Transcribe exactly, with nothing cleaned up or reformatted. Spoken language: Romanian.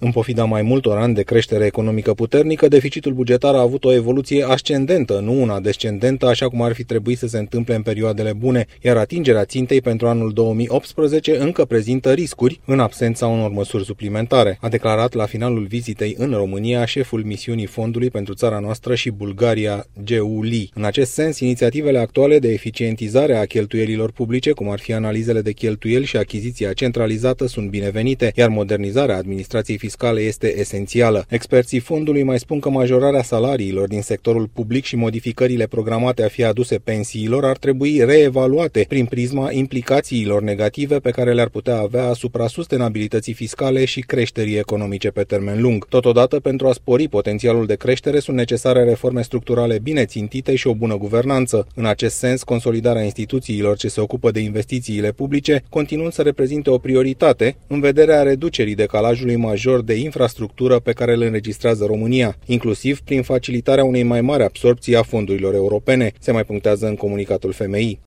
În pofida mai multor ani de creștere economică puternică, deficitul bugetar a avut o evoluție ascendentă, nu una descendentă, așa cum ar fi trebuit să se întâmple în perioadele bune, iar atingerea țintei pentru anul două mii optsprezece încă prezintă riscuri în absența unor măsuri suplimentare, a declarat la finalul vizitei în România șeful misiunii Fondului pentru țara noastră și Bulgaria, G U L I. În acest sens, inițiativele actuale de eficientizare a cheltuielilor publice, cum ar fi analizele de cheltuieli și achiziția centralizată, sunt binevenite, iar modernizarea administrației fiscale este esențială. Experții fondului mai spun că majorarea salariilor din sectorul public și modificările programate a fi aduse pensiilor ar trebui reevaluate prin prisma implicațiilor negative pe care le-ar putea avea asupra sustenabilității fiscale și creșterii economice pe termen lung. Totodată, pentru a spori potențialul de creștere, sunt necesare reforme structurale bine țintite și o bună guvernanță. În acest sens, consolidarea instituțiilor ce se ocupă de investițiile publice continuând să reprezinte o prioritate în vederea reducerii decalajului major de infrastructură pe care îl înregistrează România, inclusiv prin facilitarea unei mai mari absorbții a fondurilor europene, se mai punctează în comunicatul F M I.